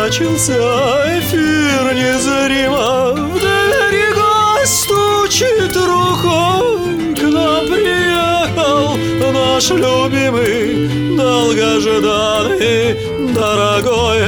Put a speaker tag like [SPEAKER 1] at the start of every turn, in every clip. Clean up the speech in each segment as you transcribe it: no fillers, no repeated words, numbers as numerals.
[SPEAKER 1] начался эфир незримо. В двери гость стучит рухом. К нам приехал наш любимый, долгожданный, дорогой.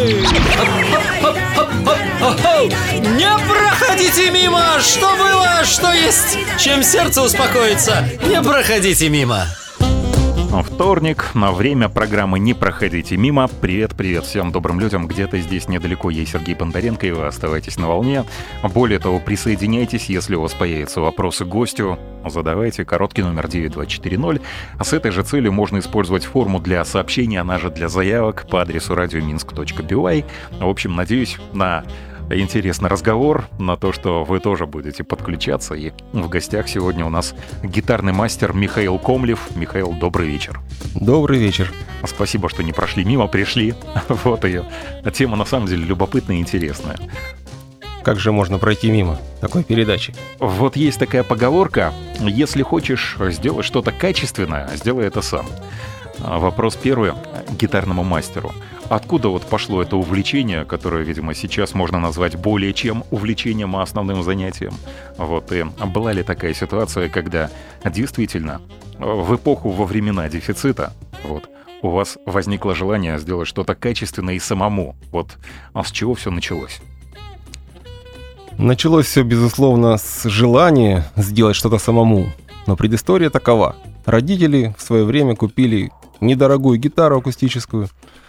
[SPEAKER 1] Не проходите мимо! Что было, что есть, чем сердце успокоится. Не проходите мимо.
[SPEAKER 2] Вторник, на время программы «Не проходите мимо». Привет всем добрым людям. Где-то здесь недалеко есть Сергей Бондаренко, и вы оставайтесь на волне. Более того, присоединяйтесь, если у вас появятся вопросы к гостю. Задавайте, короткий номер 9240. А с этой же целью можно использовать форму для сообщений, она же для заявок по адресу radiominsk.by. В общем, надеюсь на интересный разговор, на то, что вы тоже будете подключаться. И в гостях сегодня у нас гитарный мастер Михаил Комлев. Михаил, добрый вечер.
[SPEAKER 3] Добрый вечер.
[SPEAKER 2] Спасибо, что не прошли мимо, пришли. Вот ее. Тема на самом деле любопытная и интересная.
[SPEAKER 3] Как же можно пройти мимо такой передачи?
[SPEAKER 2] Вот есть такая поговорка: если хочешь сделать что-то качественное, сделай это сам. Вопрос первый гитарному мастеру. Откуда вот пошло это увлечение, которое, видимо, сейчас можно назвать более чем увлечением, а основным занятием? Вот, и была ли такая ситуация, когда действительно в эпоху, во времена дефицита, вот, у вас возникло желание сделать что-то качественное и самому? Вот, а с чего все началось?
[SPEAKER 3] Началось все, безусловно, с желания сделать что-то самому. Но предыстория такова. Родители в свое время купили недорогую гитару акустическую.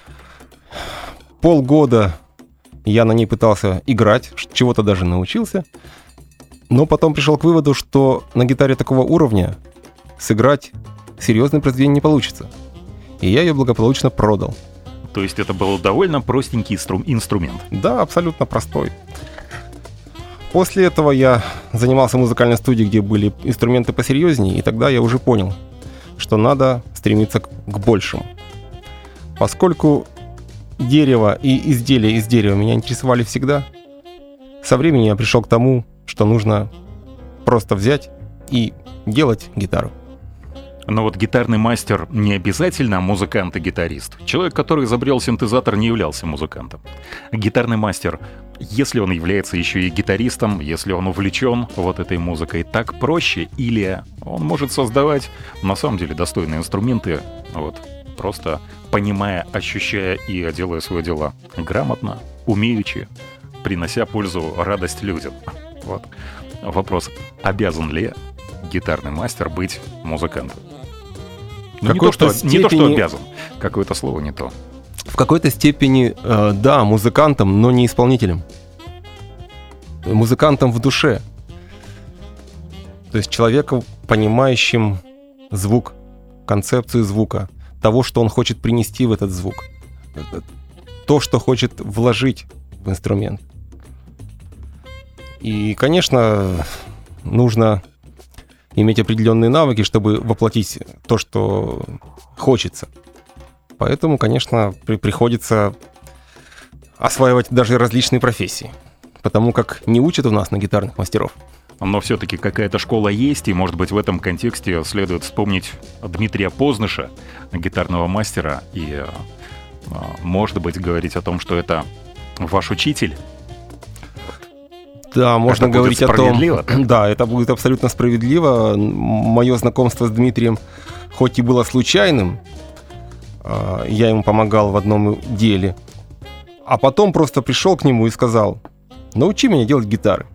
[SPEAKER 3] Полгода я на ней пытался играть, чего-то даже научился. Но потом пришел к выводу, что на гитаре такого уровня сыграть серьезное произведение не получится. И я ее благополучно продал.
[SPEAKER 2] То есть это был довольно простенький инструмент?
[SPEAKER 3] Да, абсолютно простой. После этого я занимался в музыкальной студии, где были инструменты посерьезнее, и тогда я уже понял, что надо стремиться к большему. Поскольку дерево и изделия из дерева меня интересовали всегда, со временем я пришел к тому, что нужно просто взять и делать гитару.
[SPEAKER 2] Но вот гитарный мастер не обязательно музыкант и гитарист. Человек, который изобрел синтезатор, не являлся музыкантом. Гитарный мастер, если он является еще и гитаристом, если он увлечен вот этой музыкой, так проще, или он может создавать на самом деле достойные инструменты, вот, просто понимая, ощущая и делая свое дело грамотно, умеючи, принося пользу, радость людям. Вот. Вопрос: обязан ли гитарный мастер быть музыкантом? Ну, не то, что обязан. Какое-то слово не то.
[SPEAKER 3] В какой-то степени, да, музыкантом, но не исполнителем. Музыкантом в душе. То есть человеком, понимающим звук, концепцию звука, того, что он хочет принести в этот звук, то, что хочет вложить в инструмент. И, конечно, нужно иметь определенные навыки, чтобы воплотить то, что хочется. Поэтому, конечно, приходится осваивать даже различные профессии, потому как не учат у нас на гитарных мастеров.
[SPEAKER 2] Но все-таки какая-то школа есть, и, может быть, в этом контексте следует вспомнить Дмитрия Познеша, гитарного мастера, и, может быть, говорить о том, что это ваш учитель.
[SPEAKER 3] Да, можно говорить о том...
[SPEAKER 2] Так?
[SPEAKER 3] Да, это будет абсолютно справедливо. Мое знакомство с Дмитрием хоть и было случайным, я ему помогал в одном деле, а потом просто пришел к нему и сказал: научи меня делать гитары.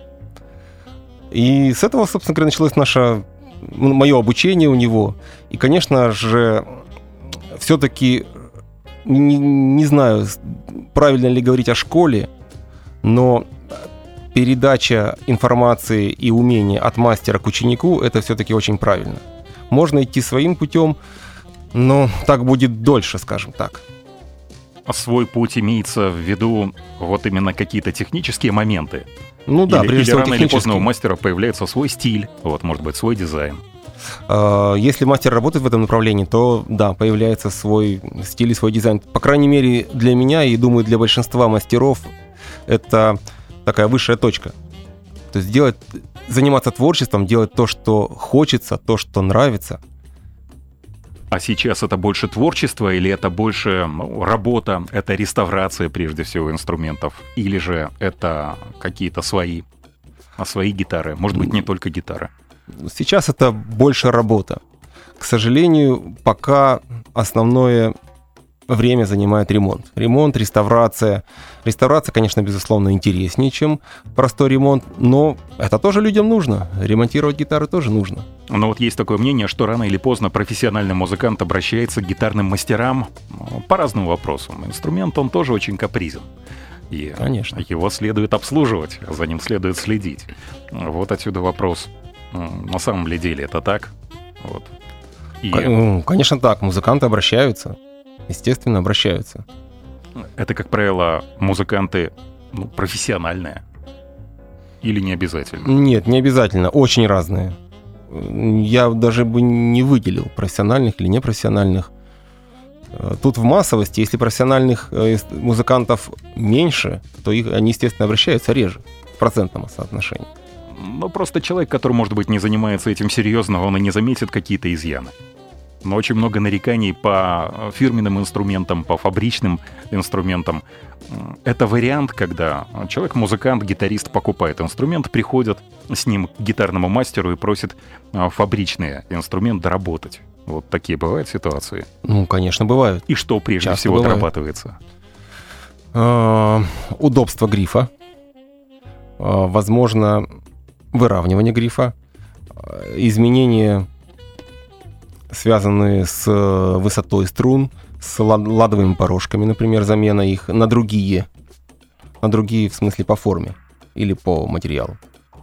[SPEAKER 3] И с этого, собственно говоря, началось мое обучение у него. И, конечно же, все-таки не знаю, правильно ли говорить о школе, но передача информации и умения от мастера к ученику — это все-таки очень правильно. Можно идти своим путем, но так будет дольше, скажем так.
[SPEAKER 2] Свой путь имеется в виду вот именно какие-то технические моменты?
[SPEAKER 3] Ну да, прежде всего
[SPEAKER 2] рано или поздно у мастера появляется свой стиль, вот, может быть, свой дизайн.
[SPEAKER 3] Если мастер работает в этом направлении, то да, появляется свой стиль и свой дизайн. По крайней мере, для меня и, думаю, для большинства мастеров это такая высшая точка. То есть заниматься творчеством, делать то, что хочется, то, что нравится.
[SPEAKER 2] А сейчас это больше творчество или это больше работа, это реставрация прежде всего инструментов? Или же это какие-то свои гитары? Может быть, не только гитары?
[SPEAKER 3] Сейчас это больше работа. К сожалению, пока основное время занимает ремонт. Ремонт, реставрация. Реставрация, конечно, безусловно, интереснее, чем простой ремонт, но это тоже людям нужно. Ремонтировать гитары тоже нужно.
[SPEAKER 2] Но вот есть такое мнение, что рано или поздно профессиональный музыкант обращается к гитарным мастерам по разным вопросам. Инструмент, он тоже очень капризен. И
[SPEAKER 3] конечно,
[SPEAKER 2] его следует обслуживать, за ним следует следить. Вот отсюда вопрос. На самом ли деле это так? Вот.
[SPEAKER 3] Конечно, так. Музыканты обращаются. Естественно, обращаются.
[SPEAKER 2] Это, как правило, музыканты профессиональные? Или не обязательно?
[SPEAKER 3] Нет, не обязательно. Очень разные. Я даже бы не выделил профессиональных или непрофессиональных. Тут в массовости, если профессиональных музыкантов меньше, то они, естественно, обращаются реже в процентном соотношении.
[SPEAKER 2] Ну, просто человек, который, может быть, не занимается этим серьезно, он и не заметит какие-то изъяны. Но очень много нареканий по фирменным инструментам, по фабричным инструментам. Это вариант, когда человек, музыкант, гитарист покупает инструмент, приходит с ним к гитарному мастеру и просит фабричный инструмент доработать. Вот такие бывают ситуации?
[SPEAKER 3] Ну, конечно, бывают.
[SPEAKER 2] И что прежде
[SPEAKER 3] Часто
[SPEAKER 2] всего
[SPEAKER 3] бывает.
[SPEAKER 2] дорабатывается?
[SPEAKER 3] Удобство грифа. Возможно, выравнивание грифа. Изменения, связанные с высотой струн, с ладовыми порожками, например, замена их на другие, в смысле по форме или по материалу.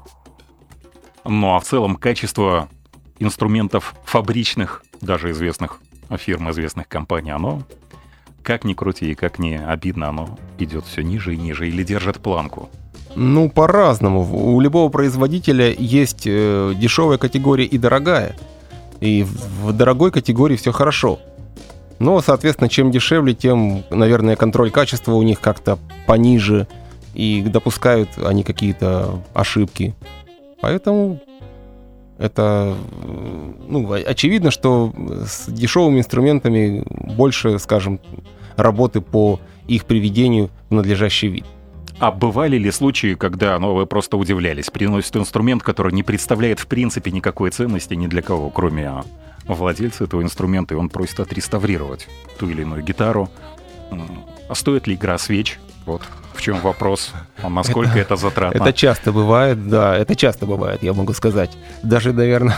[SPEAKER 2] Ну а в целом качество инструментов фабричных, даже известных фирм, известных компаний, оно, как ни крути и как ни обидно, оно идет все ниже и ниже или держит планку?
[SPEAKER 3] Ну, по-разному. У любого производителя есть дешевая категория и дорогая. И в дорогой категории все хорошо. Но, соответственно, чем дешевле, тем, наверное, контроль качества у них как-то пониже. И допускают они какие-то ошибки. Поэтому это, очевидно, что с дешевыми инструментами больше, скажем, работы по их приведению в надлежащий вид.
[SPEAKER 2] А бывали ли случаи, когда вы просто удивлялись? Приносит инструмент, который не представляет в принципе никакой ценности ни для кого, кроме владельца этого инструмента, и он просит отреставрировать ту или иную гитару. А стоит ли игра свеч? Вот в чем вопрос. А насколько это затратно?
[SPEAKER 3] Это часто бывает, да, это часто бывает, я могу сказать. Даже, наверное,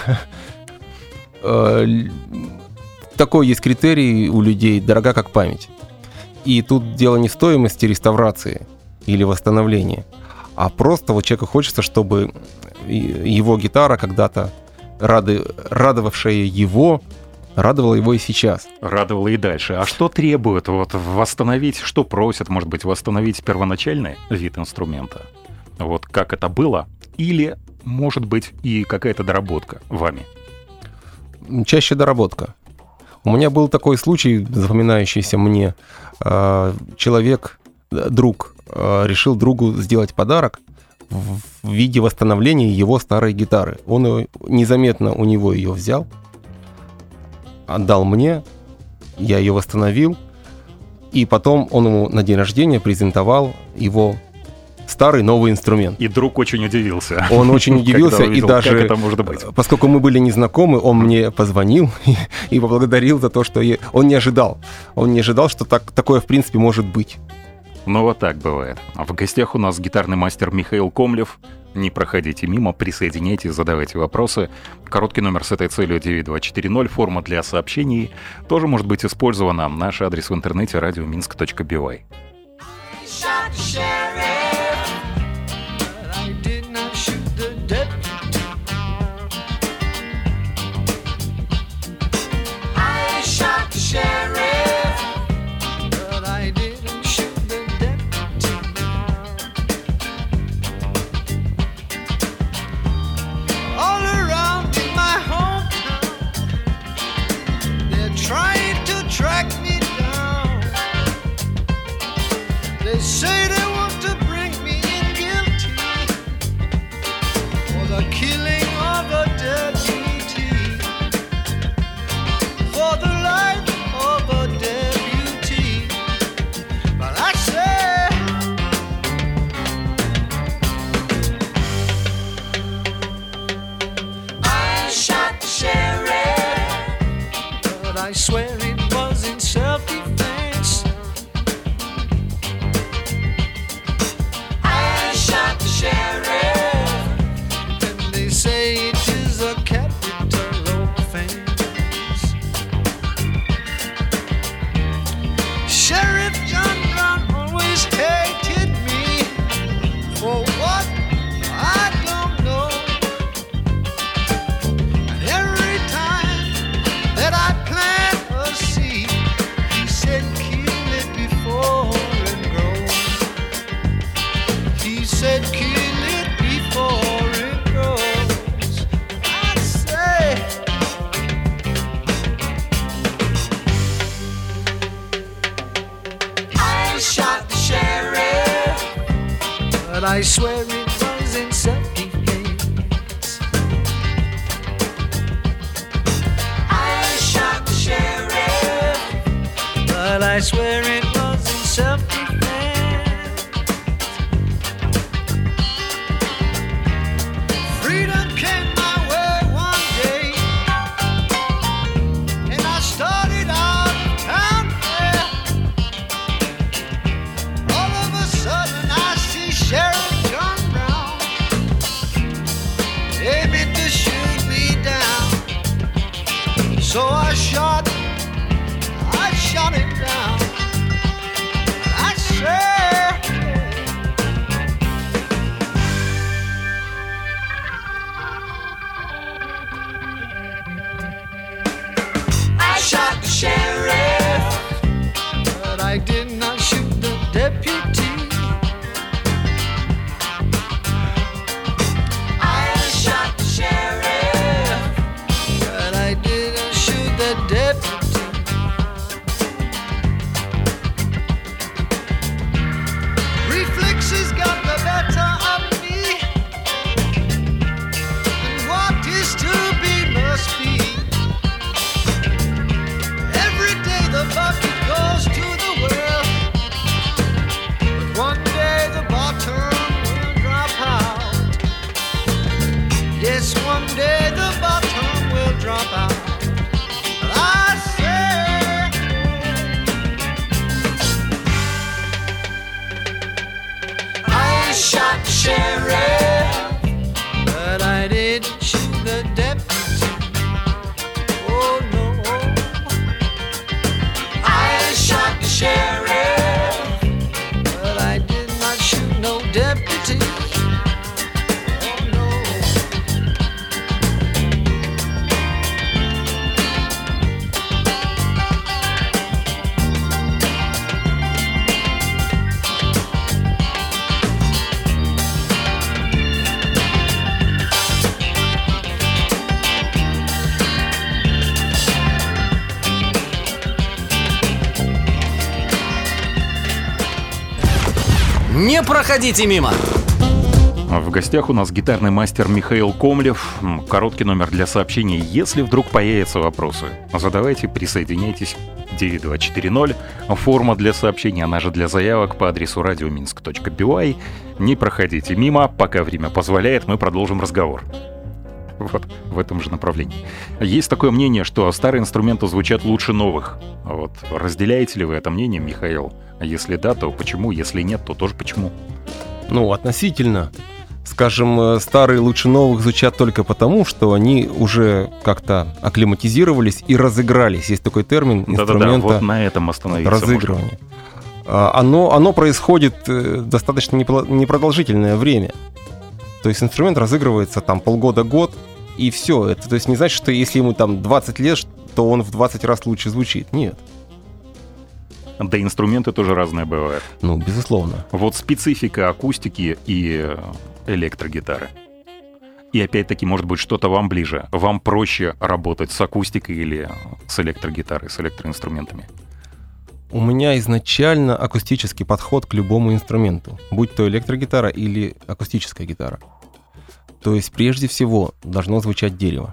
[SPEAKER 3] такой есть критерий у людей, дорога как память. И тут дело не в стоимости реставрации или восстановления, а просто вот человеку хочется, чтобы его гитара когда-то радовавшая его, радовала его и сейчас.
[SPEAKER 2] Радовала и дальше. А что требует восстановить, что просят, может быть, восстановить первоначальный вид инструмента? Вот как это было? Или, может быть, и какая-то доработка вами?
[SPEAKER 3] Чаще доработка. У меня был такой случай, запоминающийся мне. Друг, решил другу сделать подарок в виде восстановления его старой гитары. Он незаметно у него ее взял, отдал мне, я ее восстановил, и потом он ему на день рождения презентовал его старый новый инструмент.
[SPEAKER 2] И друг очень удивился.
[SPEAKER 3] Он очень удивился,
[SPEAKER 2] увидел,
[SPEAKER 3] и даже,
[SPEAKER 2] как это может быть.
[SPEAKER 3] Поскольку мы были незнакомы, он мне позвонил и поблагодарил за то, что он не ожидал. Он не ожидал, что такое в принципе может быть.
[SPEAKER 2] Ну вот так бывает. А в гостях у нас гитарный мастер Михаил Комлев. Не проходите мимо, присоединяйтесь, задавайте вопросы. Короткий номер с этой целью 9240, форма для сообщений тоже может быть использована. Наш адрес в интернете radiominsk.by.
[SPEAKER 4] Say they want to bring me in guilty for the killing of a deputy, for the shot the sheriff, but I swear it was in self-defense. I shot the sheriff, but I swear it was in self-defense. Freedom came my way one day, and I started out of town. All of a sudden I see Sheriff John Brown aiming to shoot me down. So I shot him down. I said, I shot the sheriff, but I did not shoot the deputy. I shot the sheriff, but I didn't shoot the deputy. Reflexes got the better of me, and what is to be must be. Every day the bucket goes to the well, but one day the bottom will drop out. Yes, one day the bottom will drop out. But I say, I shot the sheriff, but I didn't shoot the deputy. Oh no, I shot the sheriff, but I did not shoot no deputy. Oh no.
[SPEAKER 1] Не проходите мимо!
[SPEAKER 2] В гостях у нас гитарный мастер Михаил Комлев. Короткий номер для сообщений. Если вдруг появятся вопросы, задавайте, присоединяйтесь. 9240. Форма для сообщений, она же для заявок по адресу radiominsk.by. Не проходите мимо, пока время позволяет, мы продолжим разговор. Вот в этом же направлении. Есть такое мнение, что старые инструменты звучат лучше новых. Вот. Разделяете ли вы это мнение, Михаил? Если да, то почему? Если нет, то тоже почему?
[SPEAKER 3] Ну, относительно. Скажем, старые лучше новых звучат только потому, что они уже как-то акклиматизировались и разыгрались. Есть такой термин инструмента.
[SPEAKER 2] Да-да-да, вот на этом остановиться
[SPEAKER 3] разыгрывание. Оно происходит достаточно непродолжительное время. То есть инструмент разыгрывается там полгода-год, и все. Это, то есть не значит, что если ему там 20 лет, то он в 20 раз лучше звучит. Нет.
[SPEAKER 2] Да, инструменты тоже разные бывают.
[SPEAKER 3] Ну, безусловно.
[SPEAKER 2] Вот специфика акустики и электрогитары. И опять-таки, может быть, что-то вам ближе. Вам проще работать с акустикой или с электрогитарой, с электроинструментами?
[SPEAKER 3] У меня изначально акустический подход к любому инструменту, будь то электрогитара или акустическая гитара. То есть прежде всего должно звучать дерево.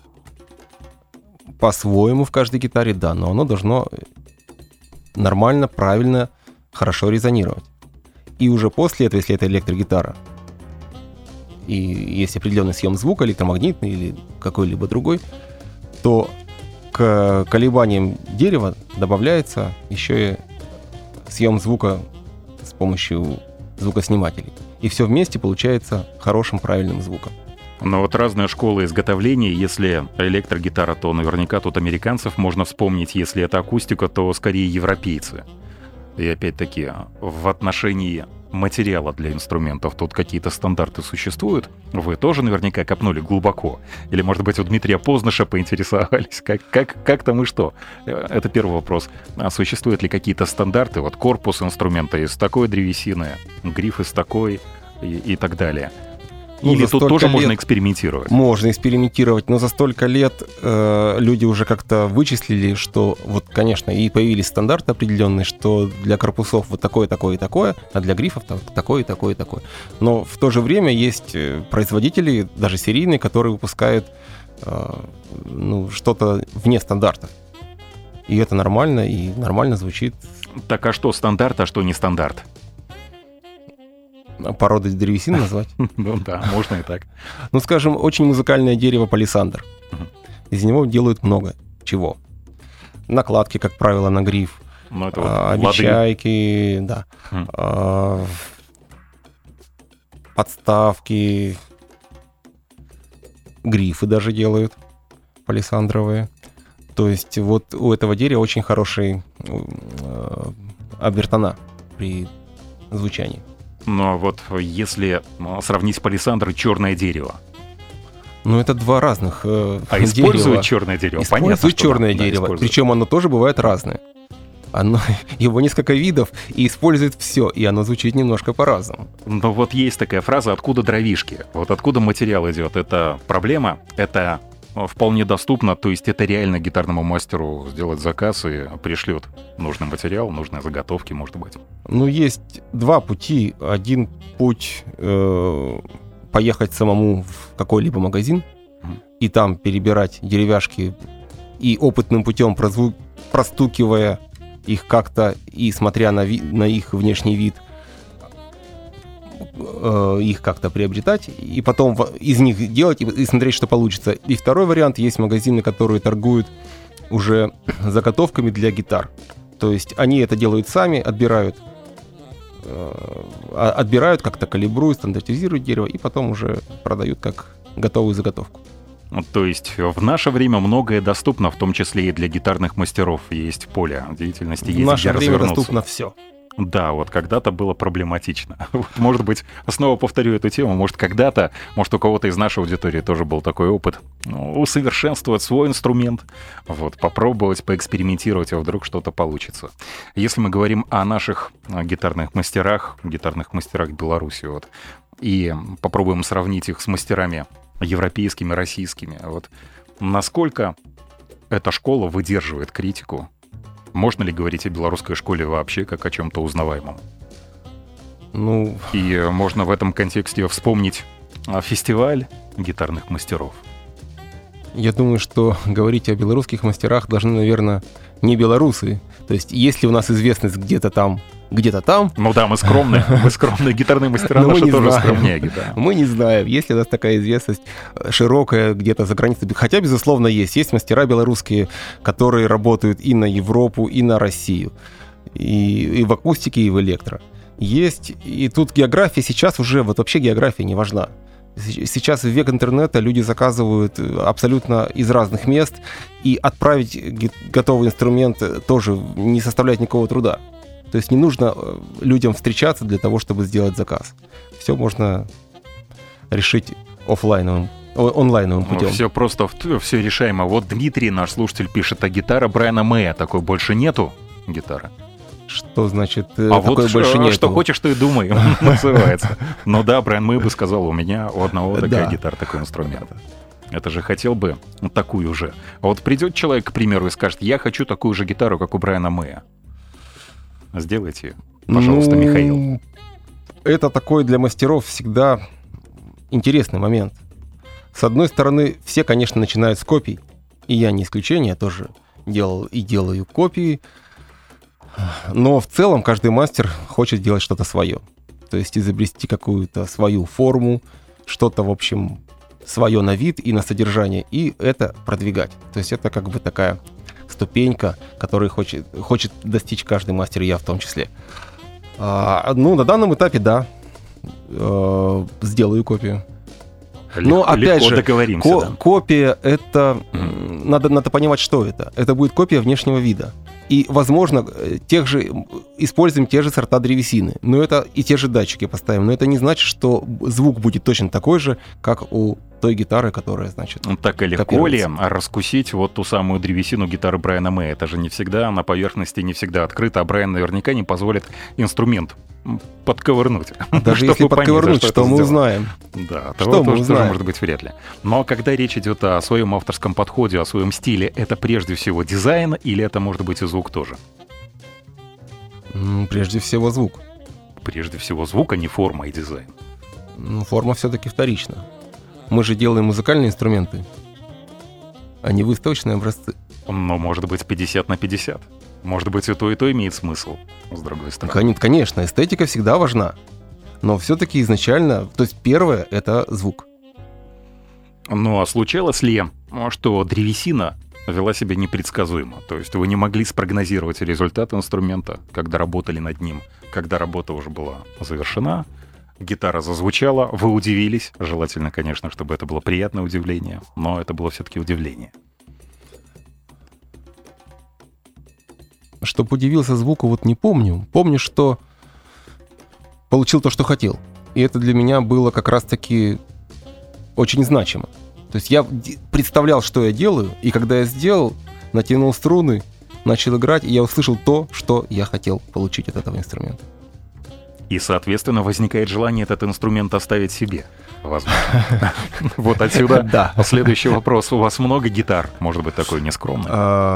[SPEAKER 3] По-своему в каждой гитаре, да, но оно должно нормально, правильно, хорошо резонировать. И уже после этого, если это электрогитара, и есть определенный съем звука, электромагнитный или какой-либо другой, то к колебаниям дерева добавляется еще и съем звука с помощью звукоснимателей. И все вместе получается хорошим, правильным звуком.
[SPEAKER 2] Но вот разные школы изготовления. Если электрогитара, то наверняка тут американцев можно вспомнить. Если это акустика, то скорее европейцы. И опять-таки, в отношении материала для инструментов тут какие-то стандарты существуют? Вы тоже наверняка копнули глубоко. Или, может быть, у Дмитрия Позныша поинтересовались, как там и что? Это первый вопрос. А существуют ли какие-то стандарты? Вот корпус инструмента из такой древесины, гриф из такой и так далее.
[SPEAKER 3] Ну,
[SPEAKER 2] Или
[SPEAKER 3] за
[SPEAKER 2] тут
[SPEAKER 3] столько
[SPEAKER 2] тоже
[SPEAKER 3] лет
[SPEAKER 2] можно экспериментировать?
[SPEAKER 3] Можно экспериментировать, но за столько лет люди уже как-то вычислили, что вот, конечно, и появились стандарты определенные, что для корпусов вот такое, такое и такое, а для грифов такое, такое и такое. Но в то же время есть производители, даже серийные, которые выпускают что-то вне стандартов. И это нормально, и нормально звучит.
[SPEAKER 2] Так а что стандарт, а что не стандарт?
[SPEAKER 3] Породы древесины назвать?
[SPEAKER 2] Ну да, можно и так.
[SPEAKER 3] Ну, скажем, очень музыкальное дерево палисандр. Из него делают много чего. Накладки, как правило, на гриф.
[SPEAKER 2] Ну, это вот
[SPEAKER 3] Обечайки, да. Подставки. Грифы даже делают палисандровые. То есть вот у этого дерева очень хороший обертона при звучании.
[SPEAKER 2] Но вот если сравнить палисандр и черное дерево.
[SPEAKER 3] Ну, это два разных
[SPEAKER 2] А используют
[SPEAKER 3] дерева.
[SPEAKER 2] черное дерево?
[SPEAKER 3] Используют
[SPEAKER 2] Понятно, что
[SPEAKER 3] черное
[SPEAKER 2] да,
[SPEAKER 3] дерево.
[SPEAKER 2] используют.
[SPEAKER 3] Причем оно тоже бывает разное. Его несколько видов и использует все, и оно звучит немножко по-разному.
[SPEAKER 2] Но вот есть такая фраза «откуда дровишки?». Вот откуда материал идет? Это проблема, это вполне доступно, то есть это реально гитарному мастеру сделать заказ и пришлет нужный материал, нужные заготовки, может быть.
[SPEAKER 3] Ну, есть два пути. Один путь поехать самому в какой-либо магазин и там перебирать деревяшки и опытным путем простукивая их как-то и смотря на их внешний вид, их как-то приобретать, и потом из них делать и смотреть, что получится. И второй вариант, есть магазины, которые торгуют уже заготовками для гитар. То есть они это делают сами, отбирают как-то калибруют, стандартизируют дерево, и потом уже продают как готовую заготовку.
[SPEAKER 2] То есть в наше время многое доступно, в том числе и для гитарных мастеров. Есть поле деятельности, есть
[SPEAKER 3] В наше
[SPEAKER 2] где
[SPEAKER 3] время
[SPEAKER 2] развернуться.
[SPEAKER 3] доступно все.
[SPEAKER 2] Да, вот когда-то было проблематично. Вот, может быть, снова повторю эту тему, может когда-то, может у кого-то из нашей аудитории тоже был такой опыт, усовершенствовать свой инструмент, вот, попробовать, поэкспериментировать, а вдруг что-то получится. Если мы говорим о наших гитарных мастерах Беларуси, вот, и попробуем сравнить их с мастерами европейскими, российскими, вот, насколько эта школа выдерживает критику? Можно ли говорить о белорусской школе вообще как о чем-то узнаваемом?
[SPEAKER 3] Ну,
[SPEAKER 2] И можно в этом контексте вспомнить фестиваль гитарных мастеров.
[SPEAKER 3] я думаю, что говорить о белорусских мастерах должны, наверное, не белорусы. То есть, если у нас известность где-то там,
[SPEAKER 2] Ну да, мы скромные гитарные мастера,
[SPEAKER 3] Но мы
[SPEAKER 2] наши
[SPEAKER 3] не
[SPEAKER 2] тоже
[SPEAKER 3] знаем.
[SPEAKER 2] скромнее гитары.
[SPEAKER 3] мы не знаем, есть ли у нас такая известность широкая где-то за границей. Хотя, безусловно, есть мастера белорусские, которые работают и на Европу, и на Россию. И в акустике, и в электро. Есть, и тут география сейчас уже, вот вообще география не важна. Сейчас в век интернета люди заказывают абсолютно из разных мест, и отправить готовый инструмент тоже не составляет никакого труда. То есть не нужно людям встречаться для того, чтобы сделать заказ. Все можно решить онлайновым путем.
[SPEAKER 2] Все просто, все решаемо. Вот Дмитрий, наш слушатель, пишет, а гитара Брайана Мэя такой больше нету гитары?
[SPEAKER 3] Что значит
[SPEAKER 2] А
[SPEAKER 3] такой
[SPEAKER 2] вот
[SPEAKER 3] больше нет?
[SPEAKER 2] что хочешь, то и думай, называется. Ну да, Брайан Мэй бы сказал, у меня у одного такая гитара, такой инструмент. Это же хотел бы такую же. А вот придет человек, к примеру, и скажет, я хочу такую же гитару, как у Брайана Мэя. Сделайте, пожалуйста, Михаил.
[SPEAKER 3] Это такой для мастеров всегда интересный момент. С одной стороны, все, конечно, начинают с копий. И я не исключение, я тоже делал и делаю копии. Но в целом каждый мастер хочет делать что-то свое. То есть изобрести какую-то свою форму, что-то, в общем, свое на вид и на содержание, и это продвигать. То есть это как бы такая ступенька, которую хочет достичь каждый мастер, и я в том числе. На данном этапе, да, сделаю копию. Но опять же,
[SPEAKER 2] договоримся, да.
[SPEAKER 3] копия — это... Надо понимать, что это. Это будет копия внешнего вида. И, возможно, используем те же сорта древесины, но это и те же датчики поставим. Но это не значит, что звук будет точно такой же, как у той гитары, которая, значит,
[SPEAKER 2] так и легко ли раскусить вот ту самую древесину гитары Брайана Мэя? Это же не всегда на поверхности, не всегда открыто, а Брайан наверняка не позволит инструмент подковырнуть.
[SPEAKER 3] Даже
[SPEAKER 2] Чтобы
[SPEAKER 3] если
[SPEAKER 2] понять, за
[SPEAKER 3] подковырнуть,
[SPEAKER 2] что
[SPEAKER 3] что
[SPEAKER 2] это
[SPEAKER 3] мы
[SPEAKER 2] сделано.
[SPEAKER 3] узнаем?
[SPEAKER 2] Да,
[SPEAKER 3] Что
[SPEAKER 2] того
[SPEAKER 3] мы
[SPEAKER 2] тоже
[SPEAKER 3] узнаем?
[SPEAKER 2] может быть вряд ли. Но когда речь идет о своем авторском подходе, о своем стиле, это прежде всего дизайн или это может быть и звук тоже?
[SPEAKER 3] Прежде всего звук.
[SPEAKER 2] Прежде всего звук, а не форма и дизайн.
[SPEAKER 3] Форма все-таки вторична. Мы же делаем музыкальные инструменты, а не выставочные образцы.
[SPEAKER 2] Но может быть 50 на 50. Может быть и то имеет смысл, с другой стороны.
[SPEAKER 3] Конечно, эстетика всегда важна. Но все-таки изначально, то есть первое — это звук.
[SPEAKER 2] Ну а случалось ли, что древесина вела себя непредсказуемо? То есть вы не могли спрогнозировать результат инструмента, когда работали над ним, когда работа уже была завершена, гитара зазвучала, вы удивились. Желательно, конечно, чтобы это было приятное удивление, но это было все-таки удивление.
[SPEAKER 3] Чтоб удивился звуку, вот не помню. Помню, что получил то, что хотел. И это для меня было как раз-таки очень значимо. То есть я представлял, что я делаю, и когда я сделал, натянул струны, начал играть, и я услышал то, что я хотел получить от этого инструмента.
[SPEAKER 2] И, соответственно, возникает желание этот инструмент оставить себе. Возможно. Вот отсюда
[SPEAKER 3] Да.
[SPEAKER 2] следующий вопрос. У вас много гитар? Может быть, такой нескромный?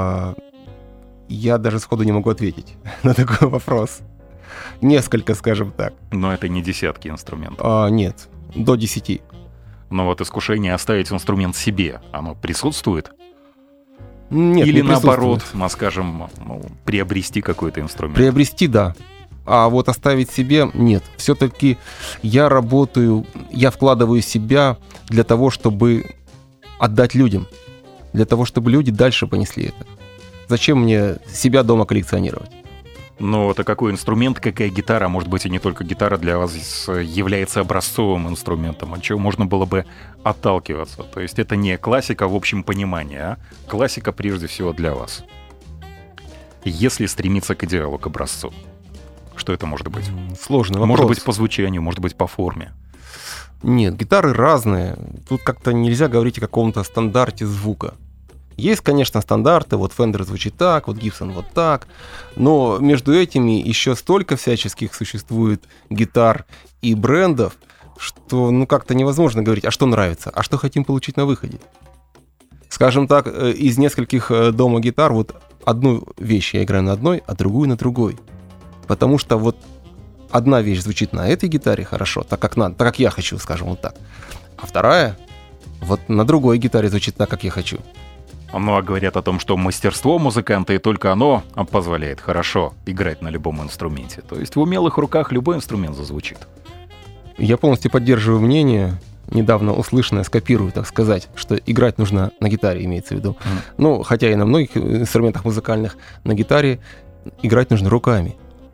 [SPEAKER 3] Я даже сходу не могу ответить на такой вопрос. Несколько, скажем так.
[SPEAKER 2] Но это не десятки инструментов.
[SPEAKER 3] Нет, до 10.
[SPEAKER 2] Но вот искушение оставить инструмент себе, оно присутствует?
[SPEAKER 3] Нет,
[SPEAKER 2] Или
[SPEAKER 3] не
[SPEAKER 2] наоборот,
[SPEAKER 3] присутствует.
[SPEAKER 2] скажем, приобрести какой-то инструмент?
[SPEAKER 3] Приобрести, да. А вот оставить себе — нет. Все-таки я работаю, я вкладываю себя для того, чтобы отдать людям. Для того, чтобы люди дальше понесли это. Зачем мне себя дома коллекционировать?
[SPEAKER 2] Ну, это какой инструмент, какая гитара, может быть, и не только гитара для вас является образцовым инструментом, от чего можно было бы отталкиваться. То есть это не классика в общем понимании, а классика прежде всего для вас. Если стремиться к идеалу, к образцу, что это может быть?
[SPEAKER 3] Сложный вопрос.
[SPEAKER 2] Может быть, по звучанию, может быть, по форме.
[SPEAKER 3] Нет, гитары разные. Тут как-то нельзя говорить о каком-то стандарте звука. Есть, конечно, стандарты, вот Fender звучит так, вот Gibson вот так, но между этими еще столько всяческих существует гитар и брендов, что как-то невозможно говорить, а что нравится, а что хотим получить на выходе. Скажем так, из нескольких дома гитар, вот одну вещь я играю на одной, а другую на другой. Потому что вот одна вещь звучит на этой гитаре хорошо, так как надо, так как я хочу, скажем вот так, а вторая вот на другой гитаре звучит так, как я хочу.
[SPEAKER 2] Ну, а говорят о том, что мастерство музыканта, и только оно позволяет хорошо играть на любом инструменте. То есть в умелых руках любой инструмент зазвучит.
[SPEAKER 3] Я полностью поддерживаю мнение, недавно услышанное, скопирую, так сказать, что играть нужно на гитаре, имеется в виду. Ну, хотя и на многих инструментах музыкальных, на гитаре играть нужно руками.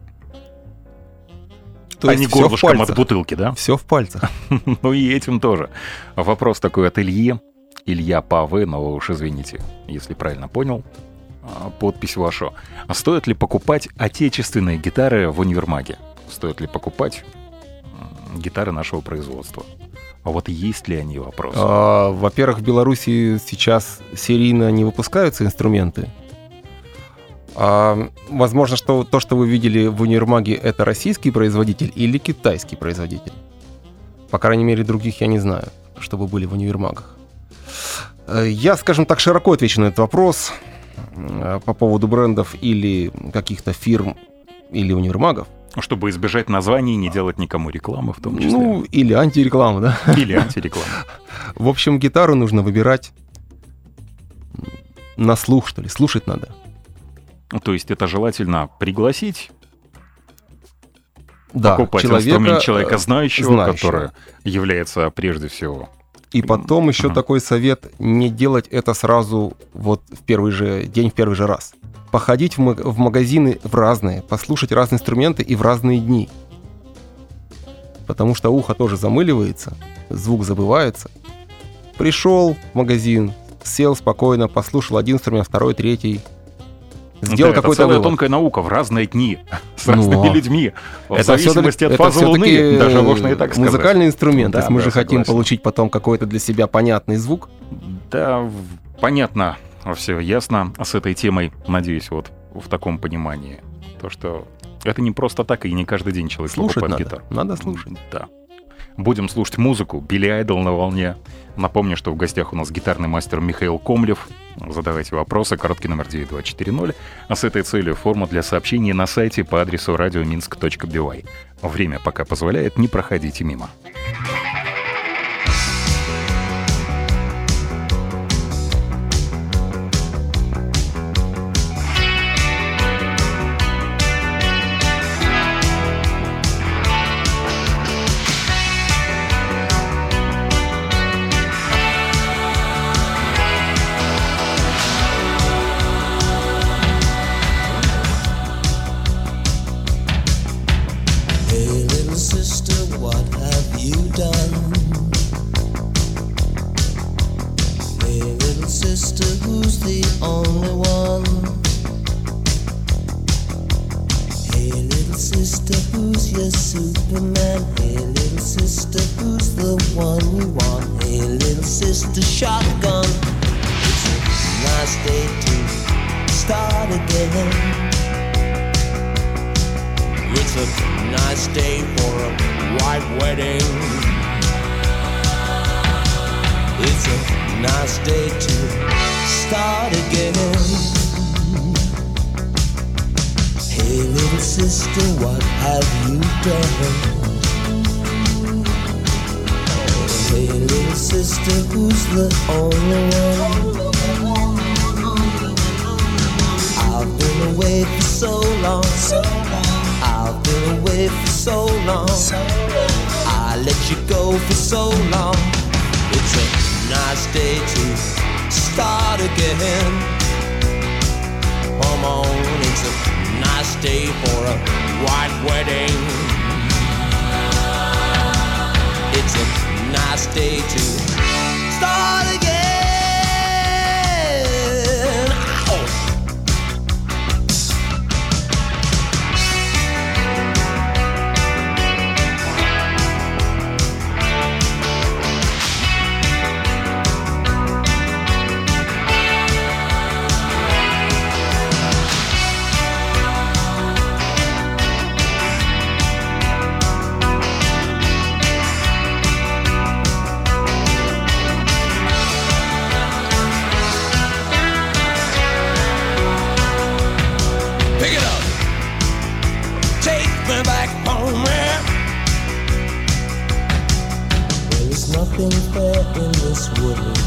[SPEAKER 3] То
[SPEAKER 2] А
[SPEAKER 3] есть
[SPEAKER 2] не
[SPEAKER 3] всё в
[SPEAKER 2] горлышком от
[SPEAKER 3] пальцах.
[SPEAKER 2] бутылки, да?
[SPEAKER 3] Все в пальцах.
[SPEAKER 2] Ну и этим тоже. Вопрос такой от Ильи. Илья Павы, но вы уж извините, если правильно понял. Подпись ваша. А стоит ли покупать отечественные гитары в универмаге? Стоит ли покупать гитары нашего производства? А вот есть ли они, вопрос?
[SPEAKER 3] Во-первых, в Беларуси сейчас серийно не выпускаются инструменты. Возможно, что то, что вы видели в универмаге, это российский производитель или китайский производитель. По крайней мере, других я не знаю, чтобы были в универмагах. Я, скажем так, широко отвечу на этот вопрос по поводу брендов или каких-то фирм или универмагов.
[SPEAKER 2] Чтобы избежать названий и не делать никому рекламы в том числе.
[SPEAKER 3] Ну, или антирекламу, да?
[SPEAKER 2] Или антирекламу.
[SPEAKER 3] В общем, гитару нужно выбирать на слух, что ли. Слушать надо.
[SPEAKER 2] То есть это желательно пригласить,
[SPEAKER 3] Да,
[SPEAKER 2] покупать инструмент человека знающего, который является прежде всего.
[SPEAKER 3] И потом еще такой совет: не делать это сразу вот в первый же день, в первый же раз. Походить в магазины в разные, послушать разные инструменты и в разные дни. Потому что ухо тоже замыливается, звук забывается. Пришел в магазин, сел спокойно, послушал один инструмент, второй, третий. Сделал
[SPEAKER 2] это
[SPEAKER 3] какой-то
[SPEAKER 2] целая
[SPEAKER 3] вывод.
[SPEAKER 2] тонкая наука в разные дни, с разными людьми. В
[SPEAKER 3] Это
[SPEAKER 2] зависимости от
[SPEAKER 3] это
[SPEAKER 2] фазы Луны,
[SPEAKER 3] всё-таки
[SPEAKER 2] даже можно и так сказать.
[SPEAKER 3] музыкальный инструмент.
[SPEAKER 2] Да,
[SPEAKER 3] То есть мы
[SPEAKER 2] да,
[SPEAKER 3] же хотим
[SPEAKER 2] согласен.
[SPEAKER 3] получить потом какой-то для себя понятный звук.
[SPEAKER 2] Да, понятно, все ясно с этой темой, надеюсь, вот в таком понимании. То, что Это не просто так, и не каждый день человек
[SPEAKER 3] Слушать
[SPEAKER 2] покупает
[SPEAKER 3] надо.
[SPEAKER 2] гитару.
[SPEAKER 3] Надо слушать.
[SPEAKER 2] Да. Будем слушать музыку. Билли Айдол на волне. Напомню, что в гостях у нас гитарный мастер Михаил Комлев. Задавайте вопросы. Короткий номер 9240. А с этой целью форма для сообщений на сайте по адресу radiominsk.by. Время пока позволяет, не проходите мимо.
[SPEAKER 5] Hey, little sister, what have you done? Hey, little sister, who's the only one? Hey, little sister, who's your Superman? Hey, little sister, who's the one you want? Hey, little sister, shotgun. It's a nice day to start again. It's a nice day for a white wedding. It's a nice day to start again. Hey, little sister, what have you done? Hey, little sister, who's the only one? I've been away for so long. I've been away for so long. I let you go for so long. It's a nice day to start again. Come on, it's a nice day for a white wedding. It's a nice day to start again. Ow! Pick it up. Take me back home, man. There is nothing fair in this world.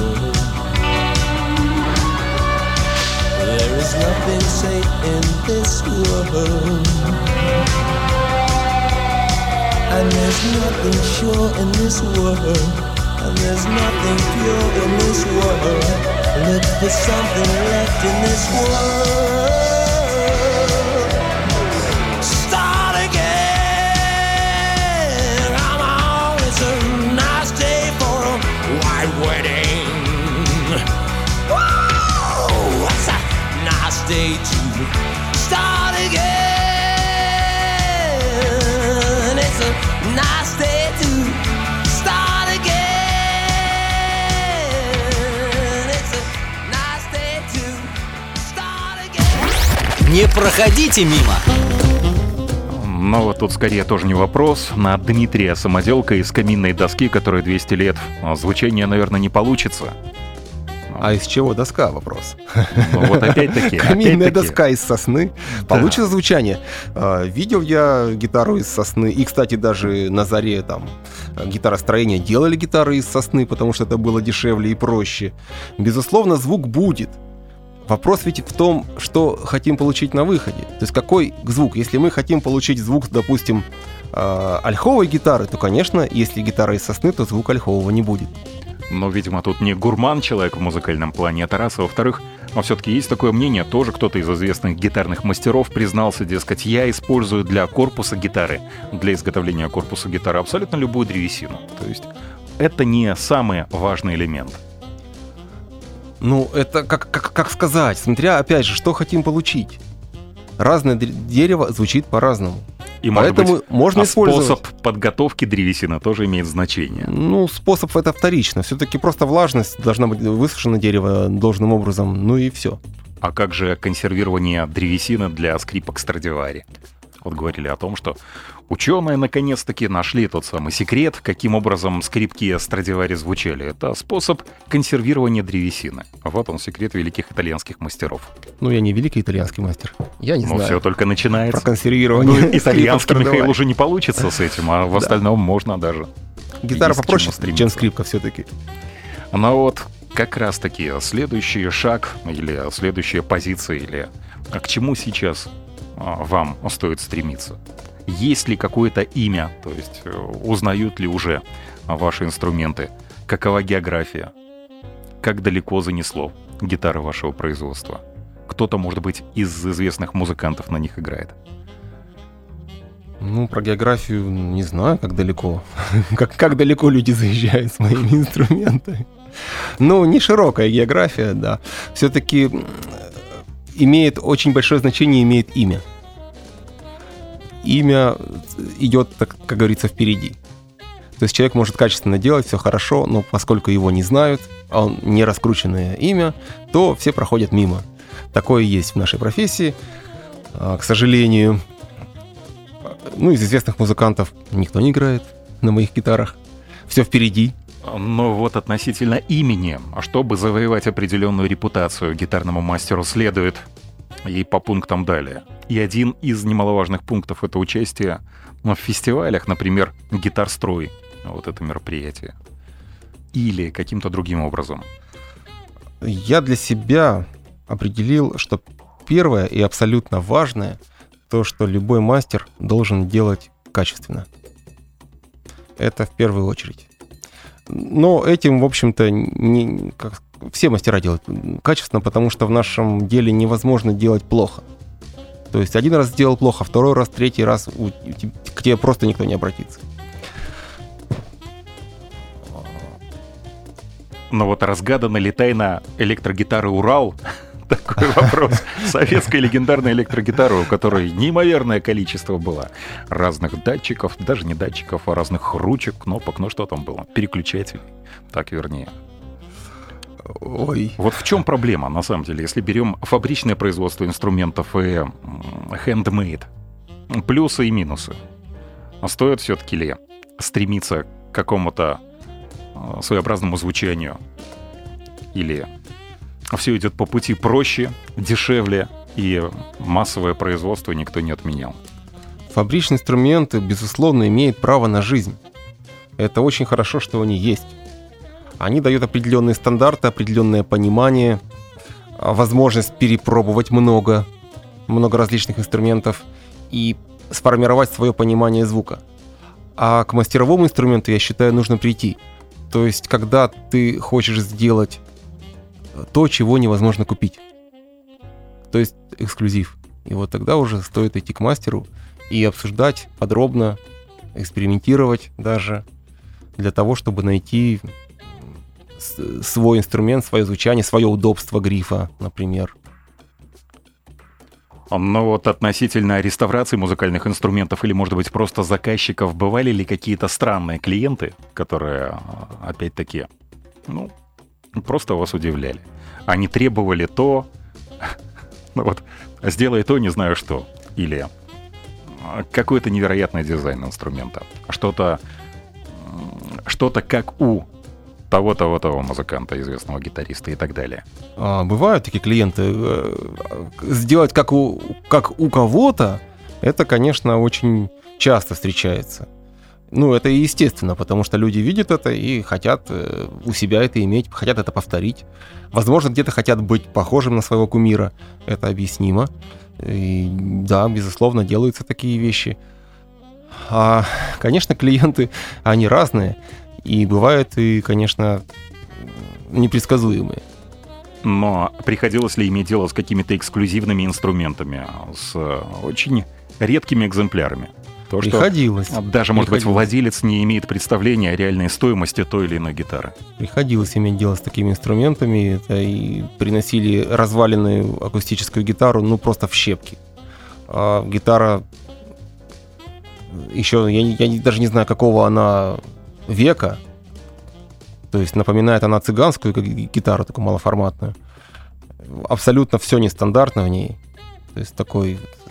[SPEAKER 5] There is nothing safe in this world. And there's nothing sure in this world. And there's nothing pure in this world. Look for something left in this world. Start again. Come on, it's a nice day for a white wedding. Whoa, it's a nice day to start again. It's a nice day to start again. It's a nice day to start again.
[SPEAKER 1] Не проходите мимо.
[SPEAKER 2] Но вот тут скорее тоже не вопрос. На Дмитрия самоделка из каминной доски, которой 200 лет. Звучание, наверное, не получится.
[SPEAKER 3] А из чего доска, вопрос?
[SPEAKER 2] Ну, вот опять-таки.
[SPEAKER 3] Каминная доска из сосны. Получится звучание. Видел я гитару из сосны. И, кстати, даже на заре там гитаростроения делали гитары из сосны, потому что это было дешевле и проще. Безусловно, звук будет. Вопрос ведь в том, что хотим получить на выходе. То есть какой звук? Если мы хотим получить звук, допустим, ольховой гитары, то, конечно, если гитара из сосны, то звука ольхового не будет.
[SPEAKER 2] Но, видимо, тут не гурман человек в музыкальном плане, это раз. А во-вторых, но все-таки есть такое мнение, тоже кто-то из известных гитарных мастеров признался, дескать, я использую для корпуса гитары, для изготовления корпуса гитары абсолютно любую древесину. То есть это не самый важный элемент.
[SPEAKER 3] Ну, это как сказать, смотря, опять же, что хотим получить. Разное дерево звучит по-разному.
[SPEAKER 2] И,
[SPEAKER 3] поэтому
[SPEAKER 2] может быть,
[SPEAKER 3] можно использовать.
[SPEAKER 2] Способ подготовки древесины тоже имеет значение.
[SPEAKER 3] Ну, способ это вторично. Все-таки просто влажность должна быть высушена дерево должным образом, ну и все.
[SPEAKER 2] А как же консервирование древесины для скрипок Страдивари? Вот говорили о том, что ученые наконец-таки нашли тот самый секрет, каким образом скрипки Страдивари звучали. Это способ консервирования древесины. Вот он, секрет великих итальянских мастеров.
[SPEAKER 3] Ну, я не великий итальянский мастер. Я не
[SPEAKER 2] Ну,
[SPEAKER 3] знаю
[SPEAKER 2] все только начинается.
[SPEAKER 3] про консервирование.
[SPEAKER 2] Ну, итальянский,
[SPEAKER 3] скрипок
[SPEAKER 2] Михаил,
[SPEAKER 3] Страдивари.
[SPEAKER 2] уже не получится с этим, а в остальном можно даже.
[SPEAKER 3] Гитара
[SPEAKER 2] есть к
[SPEAKER 3] попроще,
[SPEAKER 2] чему стремиться.
[SPEAKER 3] чем скрипка все-таки.
[SPEAKER 2] Но вот как раз-таки следующий шаг или следующая позиция, или к чему сейчас вам стоит стремиться? Есть ли какое-то имя, то есть узнают ли уже ваши инструменты? Какова география? Как далеко занесло гитары вашего производства? Кто-то, может быть, из известных музыкантов на них играет?
[SPEAKER 3] Ну, про географию не знаю, как далеко. Как далеко люди заезжают с моими инструментами. Ну, не широкая география, да. Все-таки имеет очень большое значение, имеет имя. Имя идет, как говорится, впереди. То есть человек может качественно делать, все хорошо, но поскольку его не знают, а он не раскрученное имя, то все проходят мимо. Такое есть в нашей профессии, к сожалению. Ну, из известных музыкантов никто не играет на моих гитарах. Все впереди.
[SPEAKER 2] Но вот относительно имени, чтобы завоевать определенную репутацию, гитарному мастеру следует и по пунктам далее. И один из немаловажных пунктов — это участие в фестивалях, например, «Гитарстрой», вот это мероприятие, или каким-то другим образом.
[SPEAKER 3] Я для себя определил, что первое и абсолютно важное — то, что любой мастер должен делать качественно. Это в первую очередь. Но этим, в общем-то, все мастера делают качественно, потому что в нашем деле невозможно делать плохо. То есть один раз сделал плохо, второй раз, третий раз к тебе просто никто не обратится.
[SPEAKER 2] Но вот разгадана ли тайна электрогитары «Урал»? Такой вопрос. Советская легендарная электрогитара, у которой неимоверное количество было разных датчиков, даже не датчиков, а разных ручек, кнопок, ну что там было? Переключателей, так вернее.
[SPEAKER 3] Ой.
[SPEAKER 2] Вот в чем проблема, на самом деле, если берем фабричное производство инструментов и handmade, плюсы и минусы. Стоит все-таки ли стремиться к какому-то своеобразному звучанию? Или все идет по пути проще, дешевле, и массовое производство никто не отменял?
[SPEAKER 3] Фабричные инструменты, безусловно, имеют право на жизнь. Это очень хорошо, что они есть. Они дают определенные стандарты, определенное понимание, возможность перепробовать много различных инструментов и сформировать свое понимание звука. А к мастеровому инструменту, я считаю, нужно прийти. То есть, когда ты хочешь сделать то, чего невозможно купить. То есть эксклюзив. И вот тогда уже стоит идти к мастеру и обсуждать подробно, экспериментировать даже, для того, чтобы найти свой инструмент, свое звучание, свое удобство грифа, например.
[SPEAKER 2] Но вот относительно реставрации музыкальных инструментов или, может быть, просто заказчиков, бывали ли какие-то странные клиенты, которые, опять-таки, просто вас удивляли? Они требовали то, сделай то, не знаю что, или какой-то невероятный дизайн инструмента, что-то как у того музыканта, известного гитариста и так далее.
[SPEAKER 3] Бывают такие клиенты. Сделать как у кого-то, это, конечно, очень часто встречается. Это и естественно, потому что люди видят это и хотят у себя это иметь, хотят это повторить. Возможно, где-то хотят быть похожим на своего кумира. Это объяснимо. И, да, безусловно, делаются такие вещи. Конечно, клиенты, они разные. И бывают и, конечно, непредсказуемые.
[SPEAKER 2] Но приходилось ли иметь дело с какими-то эксклюзивными инструментами, с очень редкими экземплярами? То,
[SPEAKER 3] Приходилось.
[SPEAKER 2] Что даже, может быть, владелец не имеет представления о реальной стоимости той или иной гитары.
[SPEAKER 3] Приходилось иметь дело с такими инструментами. Это и приносили разваленную акустическую гитару, просто в щепки. Гитара еще, я даже не знаю, какого она века. То есть напоминает она цыганскую гитару, такую малоформатную. Абсолютно все нестандартно в ней. То есть такой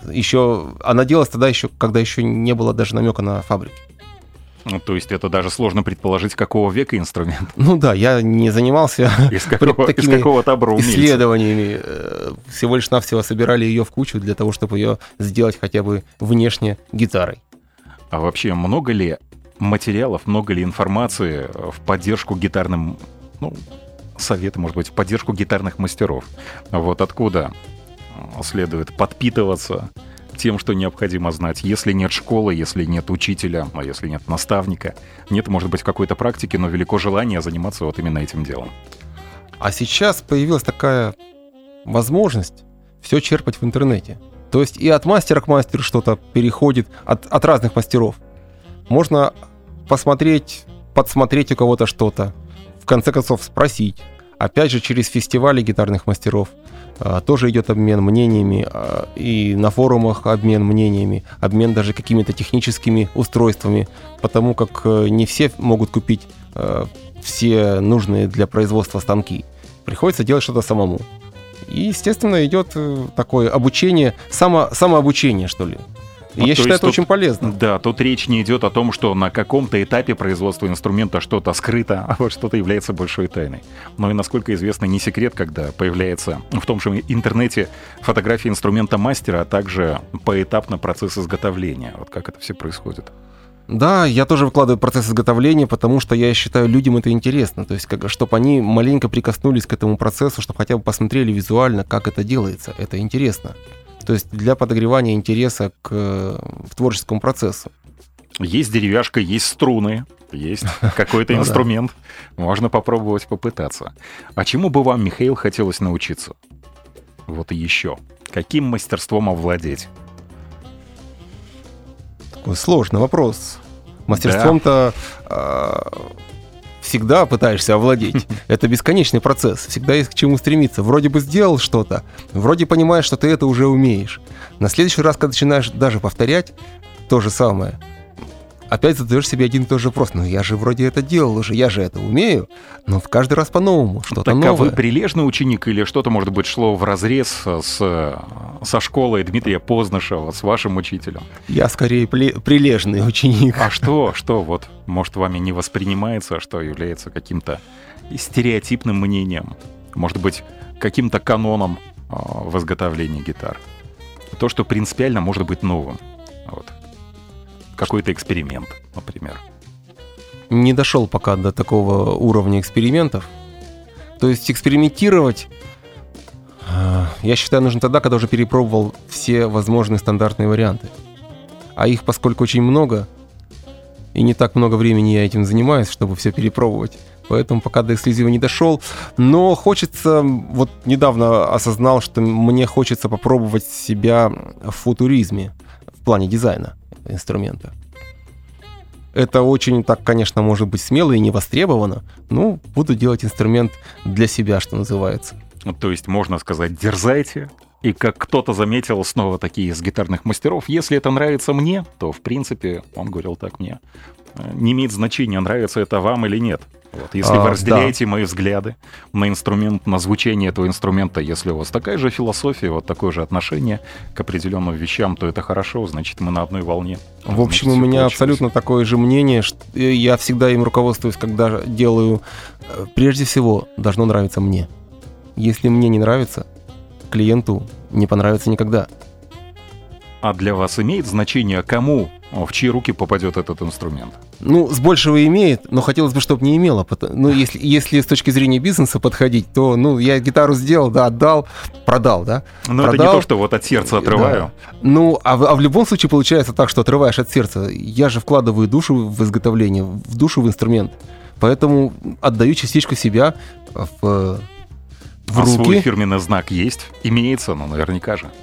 [SPEAKER 3] Она делалась тогда еще, когда еще не было даже намека на фабрики.
[SPEAKER 2] Ну, то есть это даже сложно предположить, какого века инструмент.
[SPEAKER 3] Ну да, я не занимался
[SPEAKER 2] Из какого табора умельцев.
[SPEAKER 3] исследованиями. Всего лишь навсего собирали ее в кучу для того, чтобы ее сделать хотя бы внешне гитарой.
[SPEAKER 2] А вообще, много ли материалов, много ли информации в поддержку гитарным, советы, может быть, в поддержку гитарных мастеров? Вот откуда следует подпитываться тем, что необходимо знать. Если нет школы, если нет учителя, а если нет наставника, нет, может быть, какой-то практики, но велико желание заниматься вот именно этим делом.
[SPEAKER 3] А сейчас появилась такая возможность все черпать в интернете. То есть и от мастера к мастеру что-то переходит, от разных мастеров. Можно посмотреть, подсмотреть у кого-то что-то, в конце концов спросить. Опять же, через фестивали гитарных мастеров тоже идет обмен мнениями, и на форумах обмен мнениями, обмен даже какими-то техническими устройствами, потому как не все могут купить все нужные для производства станки. Приходится делать что-то самому. И, естественно, идет такое обучение, самообучение, что ли. И я считаю, это очень полезно.
[SPEAKER 2] Да, тут речь не идет о том, что на каком-то этапе производства инструмента что-то скрыто, а вот что-то является большой тайной. Но и, насколько известно, не секрет, когда появляется в том же интернете фотография инструмента мастера, а также поэтапно процесс изготовления. Вот как это все происходит.
[SPEAKER 3] Да, я тоже выкладываю процесс изготовления, потому что я считаю, людям это интересно. То есть, чтобы они маленько прикоснулись к этому процессу, чтобы хотя бы посмотрели визуально, как это делается. Это интересно. То есть для подогревания интереса к творческому процессу.
[SPEAKER 2] Есть деревяшка, есть струны, есть какой-то инструмент. Можно попробовать попытаться. А чему бы вам, Михаил, хотелось научиться? Вот и еще. Каким мастерством овладеть?
[SPEAKER 3] Такой сложный вопрос. Мастерством-то всегда пытаешься овладеть. Это бесконечный процесс. Всегда есть к чему стремиться. Вроде бы сделал что-то, вроде понимаешь, что ты это уже умеешь. На следующий раз, когда начинаешь даже повторять то же самое, опять задаешь себе один и тот же вопрос. Ну, я же вроде это делал уже, я же это умею. Но каждый раз по-новому, что-то
[SPEAKER 2] так,
[SPEAKER 3] новое.
[SPEAKER 2] А вы прилежный ученик или что-то, может быть, шло вразрез со школой Дмитрия Познышева, с вашим учителем?
[SPEAKER 3] Я скорее прилежный ученик.
[SPEAKER 2] А что, вот, может, вами не воспринимается, что является каким-то стереотипным мнением? Может быть, каким-то каноном в изготовлении гитар? То, что принципиально может быть новым. Вот. Какой-то эксперимент, например.
[SPEAKER 3] Не дошел пока до такого уровня экспериментов. То есть экспериментировать, я считаю, нужно тогда, когда уже перепробовал все возможные стандартные варианты. А их, поскольку очень много, и не так много времени я этим занимаюсь, чтобы все перепробовать, поэтому пока до эксклюзива не дошел. Но хочется, вот недавно осознал, что мне хочется попробовать себя в футуризме в плане дизайна инструмента. Это очень так, конечно, может быть смело и не востребовано, но буду делать инструмент для себя, что называется.
[SPEAKER 2] То есть, можно сказать, дерзайте. И как кто-то заметил, снова такие из гитарных мастеров, если это нравится мне, то, в принципе, он говорил так мне, не имеет значения, нравится это вам или нет. Вот. Если вы разделяете мои взгляды на инструмент, на звучание этого инструмента, если у вас такая же философия, вот такое же отношение к определенным вещам, то это хорошо, значит, мы на одной волне.
[SPEAKER 3] В общем, у меня абсолютно такое же мнение, что я всегда им руководствуюсь, когда делаю. Прежде всего, должно нравиться мне. Если мне не нравится, клиенту не понравится никогда.
[SPEAKER 2] А для вас имеет значение, кому, в чьи руки попадет этот инструмент?
[SPEAKER 3] Ну, с большего имеет, но хотелось бы, чтобы не имело. Ну, если с точки зрения бизнеса подходить, то, я гитару сделал, да, отдал, продал, да.
[SPEAKER 2] Но это не то, что вот от сердца отрываю.
[SPEAKER 3] Да. Ну, а в любом случае получается так, что отрываешь от сердца. Я же вкладываю душу в изготовление, в душу в инструмент. Поэтому отдаю частичку себя в руки.
[SPEAKER 2] Свой фирменный знак есть, имеется, но наверняка же.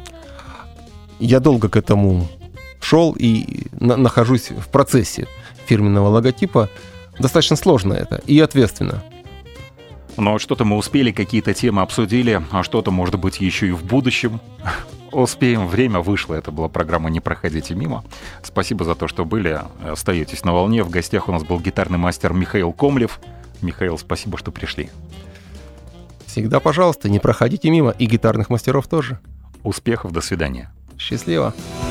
[SPEAKER 3] Я долго к этому шел и нахожусь в процессе фирменного логотипа. Достаточно сложно это и ответственно.
[SPEAKER 2] Но что-то мы успели, какие-то темы обсудили, а что-то, может быть, еще и в будущем успеем. Время вышло, это была программа «Не проходите мимо». Спасибо за то, что были, остаетесь на волне. В гостях у нас был гитарный мастер Михаил Комлев. Михаил, спасибо, что пришли.
[SPEAKER 3] Всегда, пожалуйста, не проходите мимо, и гитарных мастеров тоже.
[SPEAKER 2] Успехов, до свидания.
[SPEAKER 3] Счастливо.